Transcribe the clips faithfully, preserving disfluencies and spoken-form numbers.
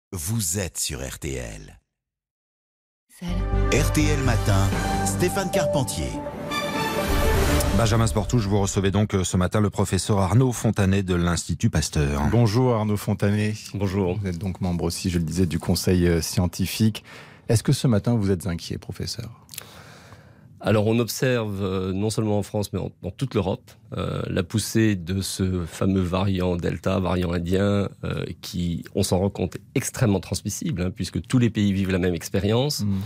Vous êtes sur R T L. R T L Matin, Stéphane Carpentier. Benjamin Sportouche, vous recevez donc ce matin le professeur Arnaud Fontanet de l'Institut Pasteur. Bonjour Arnaud Fontanet. Bonjour. Vous êtes donc membre aussi, je le disais, du conseil scientifique. Est-ce que ce matin vous êtes inquiet, professeur ? Alors on observe, euh, non seulement en France, mais en, dans toute l'Europe, euh, la poussée de ce fameux variant Delta, variant indien, euh, qui, on s'en rend compte, est extrêmement transmissible, hein, puisque tous les pays vivent la même expérience. Mmh.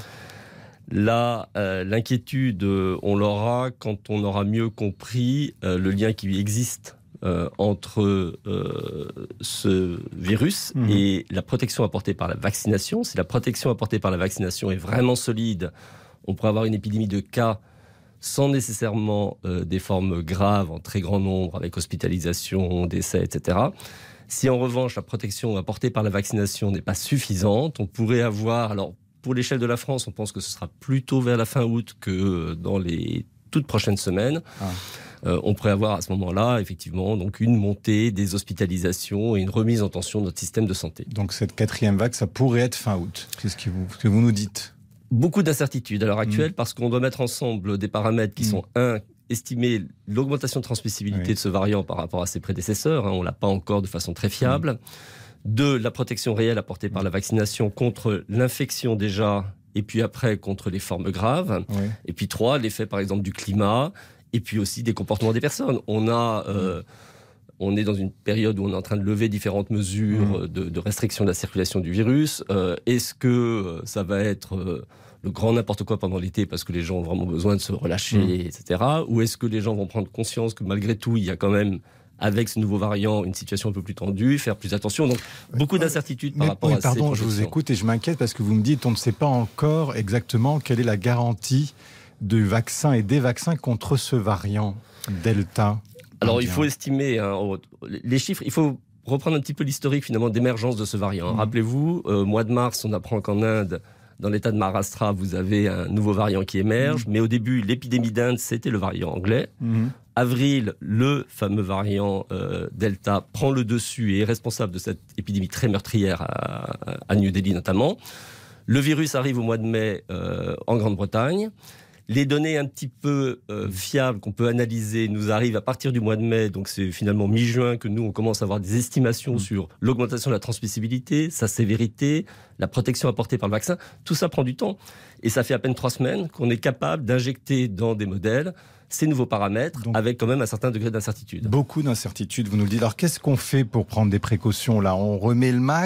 Là, euh, l'inquiétude, euh, on l'aura quand on aura mieux compris euh, le lien qui existe euh, entre euh, ce virus mmh. et la protection apportée par la vaccination. Si la protection apportée par la vaccination est vraiment solide, on pourrait avoir une épidémie de cas sans nécessairement euh, des formes graves en très grand nombre, avec hospitalisation, décès, et cetera. Si en revanche la protection apportée par la vaccination n'est pas suffisante, on pourrait avoir, alors pour l'échelle de la France, on pense que ce sera plutôt vers la fin août que dans les toutes prochaines semaines. Ah. Euh, on pourrait avoir à ce moment-là, effectivement, donc une montée des hospitalisations et une remise en tension de notre système de santé. Donc cette quatrième vague, ça pourrait être fin août. Qu'est-ce que vous, ce que vous nous dites ? Beaucoup d'incertitudes à l'heure actuelle mmh. parce qu'on doit mettre ensemble des paramètres qui mmh. sont, un, estimer l'augmentation de transmissibilité oui. de ce variant par rapport à ses prédécesseurs. Hein, on ne l'a pas encore de façon très fiable. Mmh. Deux, la protection réelle apportée par la vaccination contre l'infection déjà, et puis après contre les formes graves. Oui. Et puis trois, l'effet par exemple du climat, et puis aussi des comportements des personnes. On a... Euh, mmh. On est dans une période où on est en train de lever différentes mesures mmh. de, de restriction de la circulation du virus. Euh, est-ce que ça va être euh, le grand n'importe quoi pendant l'été parce que les gens ont vraiment besoin de se relâcher, mmh. et cetera. Ou est-ce que les gens vont prendre conscience que malgré tout, il y a quand même, avec ce nouveau variant, une situation un peu plus tendue, faire plus attention. Donc, beaucoup d'incertitudes par Mais, rapport oui, à pardon, ces projections. Je vous écoute et je m'inquiète parce que vous me dites on ne sait pas encore exactement quelle est la garantie du vaccin et des vaccins contre ce variant Delta. Alors, il faut estimer hein, les chiffres. Il faut reprendre un petit peu l'historique finalement d'émergence de ce variant. Mmh. Rappelez-vous, au euh, mois de mars, on apprend qu'en Inde, dans l'état de Maharashtra, vous avez un nouveau variant qui émerge. Mmh. Mais au début, l'épidémie d'Inde, c'était le variant anglais. Mmh. Avril, le fameux variant euh, Delta prend le dessus et est responsable de cette épidémie très meurtrière à, à New Delhi notamment. Le virus arrive au mois de mai euh, en Grande-Bretagne. Les données un petit peu euh, fiables qu'on peut analyser nous arrivent à partir du mois de mai, donc c'est finalement mi-juin que nous on commence à avoir des estimations mmh. sur l'augmentation de la transmissibilité, sa sévérité, la protection apportée par le vaccin. Tout ça prend du temps et ça fait à peine trois semaines qu'on est capable d'injecter dans des modèles ces nouveaux paramètres donc, avec quand même un certain degré d'incertitude. Beaucoup d'incertitudes, vous nous le dites. Alors qu'est-ce qu'on fait pour prendre des précautions là ? On remet le masque ?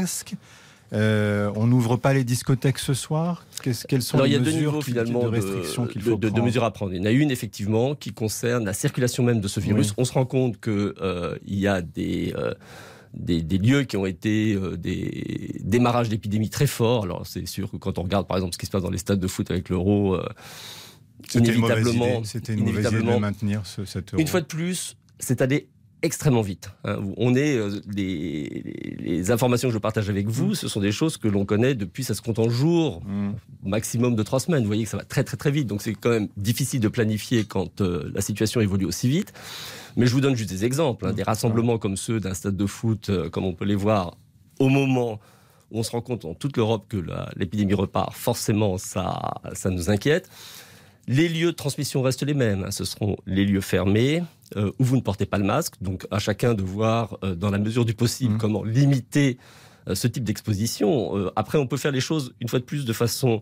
Euh, on n'ouvre pas les discothèques ce soir ? Qu'est-ce, Quelles sont Alors, les il y a mesures deux niveaux, finalement, de restrictions de, qu'il faut de, de, de mesures à prendre. Il y en a une, effectivement, qui concerne la circulation même de ce virus. Oui. On se rend compte qu'il euh, y a des, euh, des, des lieux qui ont été euh, des démarrages d'épidémies très forts. Alors, c'est sûr que quand on regarde, par exemple, ce qui se passe dans les stades de foot avec l'Euro, euh, c'était inévitablement... Une C'était une mauvaise idée de maintenir ce, cet Euro. Une fois de plus, c'est allé extrêmement vite. Hein. On est euh, les, les, les informations que je partage avec vous, mmh. ce sont des choses que l'on connaît depuis, ça se compte en jours, mmh. maximum de trois semaines. Vous voyez que ça va très très très vite, donc c'est quand même difficile de planifier quand euh, la situation évolue aussi vite. Mais je vous donne juste des exemples, hein, des rassemblements comme ceux d'un stade de foot, euh, comme on peut les voir au moment où on se rend compte dans toute l'Europe que la, l'épidémie repart. Forcément, ça, ça nous inquiète. Les lieux de transmission restent les mêmes. Hein. Ce seront les lieux fermés, euh, où vous ne portez pas le masque. Donc, à chacun de voir, euh, dans la mesure du possible, mmh. comment limiter euh, ce type d'exposition. Euh, après, on peut faire les choses, une fois de plus, de façon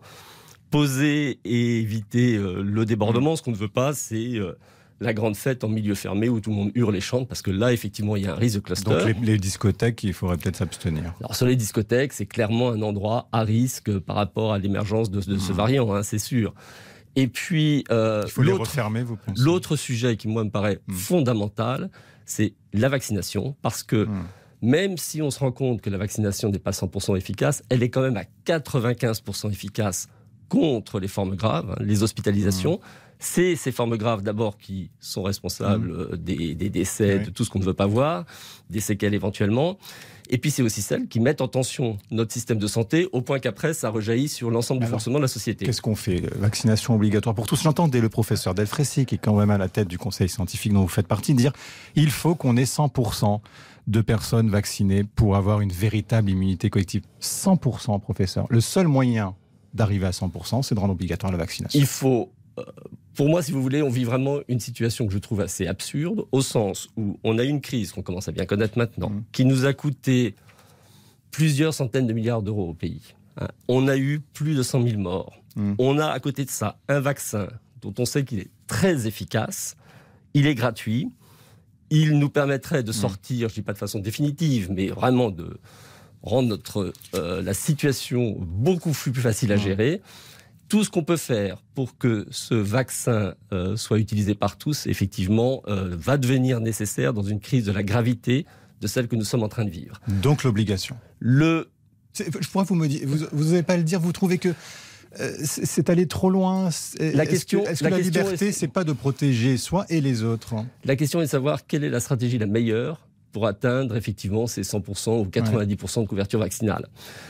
posée et éviter euh, le débordement. Mmh. Ce qu'on ne veut pas, c'est euh, la grande fête en milieu fermé où tout le monde hurle et chante, parce que là, effectivement, il y a un risque de cluster. Donc, les, les discothèques, il faudrait peut-être s'abstenir. Alors, sur les discothèques, c'est clairement un endroit à risque par rapport à l'émergence de, de mmh. ce variant, hein, c'est sûr. Et puis, euh, il faut les refermer, vous pensez ? L'autre sujet qui, moi, me paraît mmh. fondamental, c'est la vaccination. Parce que mmh. même si on se rend compte que la vaccination n'est pas cent pour cent efficace, elle est quand même à quatre-vingt-quinze pour cent efficace contre les formes graves, hein, les hospitalisations. Mmh. C'est ces formes graves, d'abord, qui sont responsables mmh. des, des décès, oui. de tout ce qu'on ne veut pas voir, des séquelles éventuellement. Et puis, c'est aussi celles qui mettent en tension notre système de santé, au point qu'après, ça rejaillit sur l'ensemble du Alors, fonctionnement de la société. Qu'est-ce qu'on fait ? Vaccination obligatoire pour tous. J'entendais le professeur Delfraissy, qui est quand même à la tête du conseil scientifique dont vous faites partie, dire il faut qu'on ait cent pour cent de personnes vaccinées pour avoir une véritable immunité collective. cent pour cent, professeur. Le seul moyen d'arriver à cent pour cent, c'est de rendre obligatoire la vaccination. Il faut... Euh, pour moi, si vous voulez, on vit vraiment une situation que je trouve assez absurde, au sens où on a une crise qu'on commence à bien connaître maintenant, mmh. qui nous a coûté plusieurs centaines de milliards d'euros au pays. Hein. On a eu plus de cent mille morts. Mmh. On a à côté de ça un vaccin dont on sait qu'il est très efficace, il est gratuit, il nous permettrait de sortir, mmh. je ne dis pas de façon définitive, mais vraiment de rendre notre, euh, la situation beaucoup plus facile à gérer. Tout ce qu'on peut faire pour que ce vaccin euh, soit utilisé par tous, effectivement, euh, va devenir nécessaire dans une crise de la gravité de celle que nous sommes en train de vivre. Donc l'obligation. Le... C'est, je pourrais vous me dire, vous n'allez pas le dire, vous trouvez que euh, c'est, c'est aller trop loin. La question, est-ce que, est-ce que la, la liberté, est... c'est pas de protéger soi et les autres? La question est de savoir quelle est la stratégie la meilleure pour atteindre effectivement ces cent pour cent ou quatre-vingt-dix pour cent de couverture vaccinale.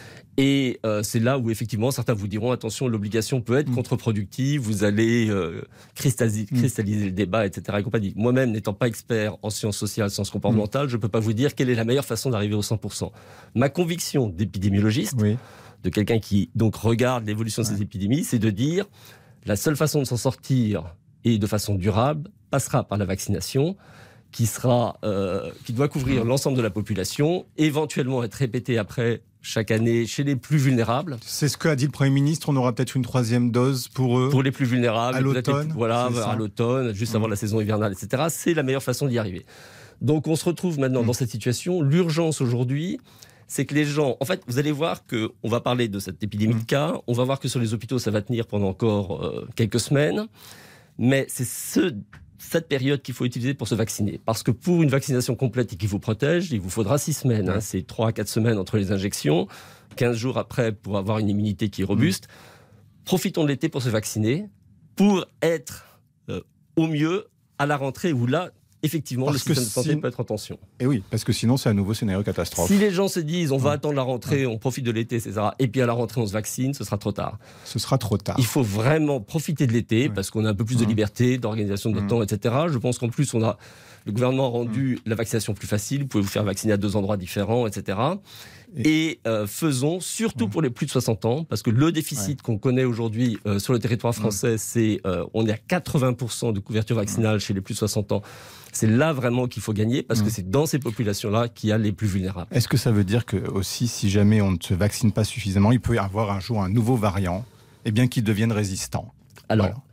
Et euh, c'est là où, effectivement, certains vous diront, attention, l'obligation peut être mmh. contre-productive, vous allez euh, cristalliser, mmh. cristalliser le débat, et cetera. Et compagnie. Moi-même, n'étant pas expert en sciences sociales, sciences comportementales, mmh. je ne peux pas vous dire quelle est la meilleure façon d'arriver au cent pour cent. Ma conviction d'épidémiologiste, oui. de quelqu'un qui donc regarde l'évolution de ouais. ces épidémies, c'est de dire la seule façon de s'en sortir, et de façon durable, passera par la vaccination, qui, sera, euh, qui doit couvrir mmh. l'ensemble de la population, éventuellement être répétée après chaque année chez les plus vulnérables. C'est ce qu'a dit le Premier ministre, on aura peut-être une troisième dose pour eux. Pour les plus vulnérables. À l'automne. Les, voilà, à l'automne, juste mmh. avant la saison hivernale, et cetera. C'est la meilleure façon d'y arriver. Donc on se retrouve maintenant mmh. dans cette situation. L'urgence aujourd'hui, c'est que les gens... En fait, vous allez voir qu'on va parler de cette épidémie mmh. de cas, on va voir que sur les hôpitaux, ça va tenir pendant encore euh, quelques semaines, mais c'est ce... cette période qu'il faut utiliser pour se vacciner. Parce que pour une vaccination complète et qui vous protège, il vous faudra six semaines. Hein. C'est trois à quatre semaines entre les injections, quinze jours après pour avoir une immunité qui est robuste. Mmh. Profitons de l'été pour se vacciner, pour être euh, au mieux à la rentrée où là, effectivement, parce le système de santé si... peut être en tension. Et oui, parce que sinon, c'est un nouveau scénario catastrophe. Si les gens se disent, on va ouais. attendre la rentrée, ouais. on profite de l'été, et cetera, et puis à la rentrée, on se vaccine, ce sera trop tard. Ce sera trop tard. Il faut vraiment profiter de l'été, ouais. parce qu'on a un peu plus de liberté, d'organisation de notre mmh. temps, et cetera. Je pense qu'en plus, on a, le gouvernement a rendu mmh. la vaccination plus facile. Vous pouvez vous faire vacciner à deux endroits différents, et cetera. Et, et euh, faisons, surtout mmh. pour les plus de soixante ans, parce que le déficit ouais. qu'on connaît aujourd'hui euh, sur le territoire français, mmh. c'est euh, on est à quatre-vingts pour cent de couverture vaccinale mmh. chez les plus de soixante ans. C'est là vraiment qu'il faut gagner, parce mmh. que c'est dans ces populations-là qu'il y a les plus vulnérables. Est-ce que ça veut dire que aussi, si jamais on ne se vaccine pas suffisamment, il peut y avoir un jour un nouveau variant, et bien qu'il devienne résistant? Alors, voilà.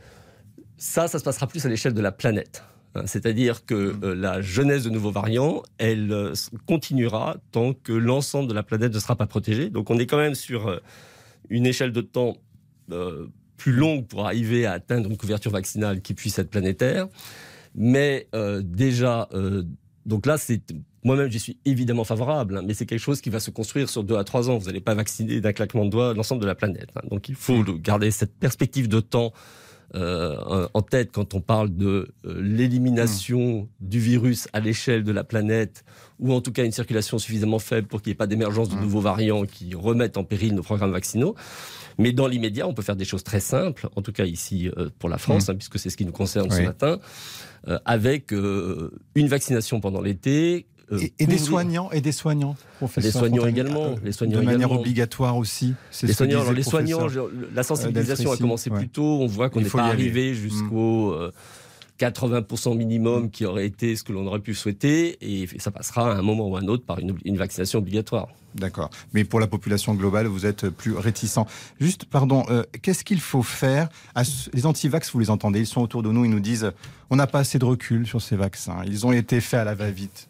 ça, ça se passera plus à l'échelle de la planète. C'est-à-dire que euh, la jeunesse de nouveaux variants, elle euh, continuera tant que l'ensemble de la planète ne sera pas protégée. Donc on est quand même sur euh, une échelle de temps euh, plus longue pour arriver à atteindre une couverture vaccinale qui puisse être planétaire. Mais euh, déjà, euh, donc là, c'est, moi-même, j'y suis évidemment favorable, hein, mais c'est quelque chose qui va se construire sur deux à trois ans. Vous n'allez pas vacciner d'un claquement de doigts l'ensemble de la planète. Hein. Donc il faut garder cette perspective de temps Euh, en tête quand on parle de euh, l'élimination mmh. du virus à l'échelle de la planète, ou en tout cas une circulation suffisamment faible pour qu'il n'y ait pas d'émergence de mmh. nouveaux variants qui remettent en péril nos programmes vaccinaux. Mais dans l'immédiat, on peut faire des choses très simples, en tout cas ici euh, pour la France, mmh. hein, puisque c'est ce qui nous concerne oui. ce matin, euh, avec euh, une vaccination pendant l'été. Euh, et, et des soignants, et des soignants, professeur. Les soignants Fontaine, également, euh, les soignants de manière également. obligatoire aussi. C'est les ce soignants, que alors les soignants, la sensibilisation a commencé ouais. plus tôt. On voit qu'on n'est pas arrivé jusqu'au euh, quatre-vingts pour cent minimum, mmh. qui aurait été ce que l'on aurait pu souhaiter, et ça passera à un moment ou à un autre par une, une vaccination obligatoire. D'accord. Mais pour la population globale, vous êtes plus réticent. Juste, pardon, euh, qu'est-ce qu'il faut faire à ce... Les anti-vax, vous les entendez, ils sont autour de nous, ils nous disent on n'a pas assez de recul sur ces vaccins. Ils ont été faits à la va-vite.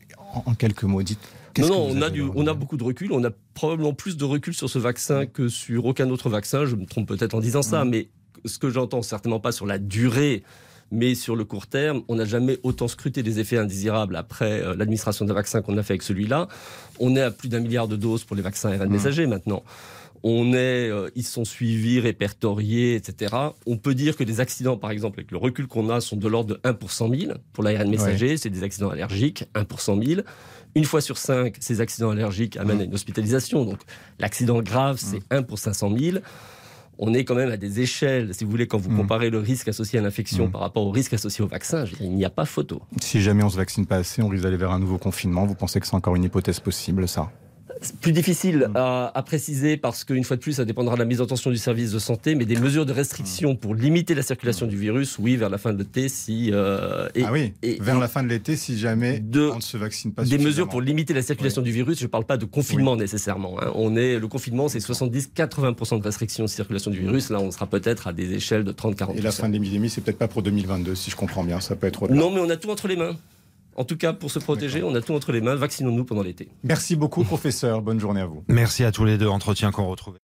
En quelques mots, dites. Non, non, on a, du, on a beaucoup de recul. On a probablement plus de recul sur ce vaccin que sur aucun autre vaccin. Je me trompe peut-être en disant ça, mmh. mais ce que j'entends, certainement pas sur la durée, mais sur le court terme, on n'a jamais autant scruté des effets indésirables après euh, l'administration d'un vaccin qu'on a fait avec celui-là. On est à plus d'un milliard de doses pour les vaccins A R N mmh. messagers maintenant. On est, euh, ils sont suivis, répertoriés, et cetera. On peut dire que les accidents, par exemple, avec le recul qu'on a, sont de l'ordre de un pour cent mille. Pour l'A R N messager, ouais. c'est des accidents allergiques, un pour cent mille. Une fois sur cinq, ces accidents allergiques amènent mmh. à une hospitalisation. Donc, l'accident grave, c'est mmh. un pour cinq cent mille. on est quand même à des échelles, si vous voulez, quand vous mmh. comparez le risque associé à l'infection mmh. par rapport au risque associé au vaccin, je veux dire, il n'y a pas photo. Si jamais on ne se vaccine pas assez, on risque d'aller vers un nouveau confinement. Vous pensez que c'est encore une hypothèse possible, ça ? C'est plus difficile à, à préciser parce qu'une fois de plus, ça dépendra de la mise en tension du service de santé, mais des mesures de restriction pour limiter la circulation du virus, oui, vers la fin de l'été, si... Euh, et, ah oui, et, vers et, la fin de l'été, si jamais de, on ne se vaccine pas Des mesures pour limiter la circulation oui. du virus, je ne parle pas de confinement oui. nécessairement. Hein. On est, le confinement, c'est soixante-dix à quatre-vingts pour cent de restriction de circulation du virus. Là, on sera peut-être à des échelles de trente à quarante pour cent. Et la fin de l'épidémie, c'est peut-être pas pour deux mille vingt-deux, si je comprends bien, ça peut être au-delà. Non, mais on a tout entre les mains. En tout cas, pour se protéger, D'accord. on a tout entre les mains. Vaccinons-nous pendant l'été. Merci beaucoup, professeur. Bonne journée à vous. Merci à tous les deux. Entretien qu'on retrouve.